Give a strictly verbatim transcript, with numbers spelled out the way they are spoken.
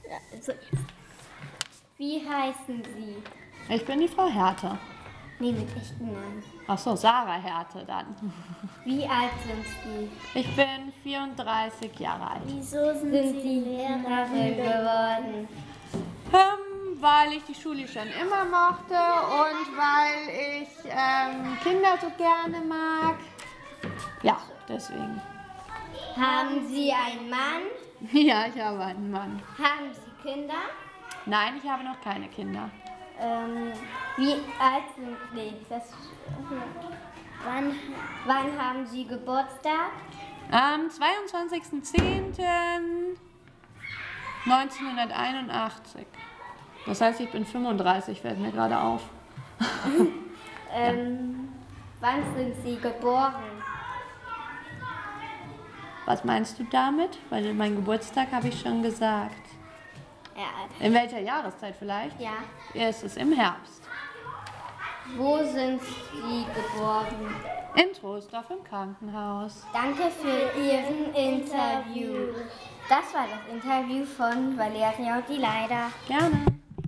Ja, so jetzt. Wie heißen Sie? Ich bin die Frau Härte. Nee, mit echten Namen. Ach so, Sarah Härte dann. Wie alt sind Sie? Ich bin vierunddreißig Jahre alt. Wieso sind, sind Sie Lehrerin geworden? Ähm, weil ich die Schule schon immer mochte und weil ich ähm, Kinder so gerne mag. Ja, deswegen. Haben Sie einen Mann? Ja, ich habe einen Mann. Haben Sie Kinder? Nein, ich habe noch keine Kinder. Ähm, wie alt sind Sie? Das, wann, wann haben Sie Geburtstag? Am zweiundzwanzigsten zehnten neunzehnhunderteinundachtzig. Das heißt, ich bin fünfunddreißig, fällt mir gerade auf. ähm, wann sind Sie geboren? Was meinst du damit? Weil mein Geburtstag habe ich schon gesagt. Ja. In welcher Jahreszeit vielleicht? Ja. Ja, es ist im Herbst. Wo sind Sie geboren? In Troisdorf im Krankenhaus. Danke für Ihren Interview. Das war das Interview von Valeria und die Leider. Gerne.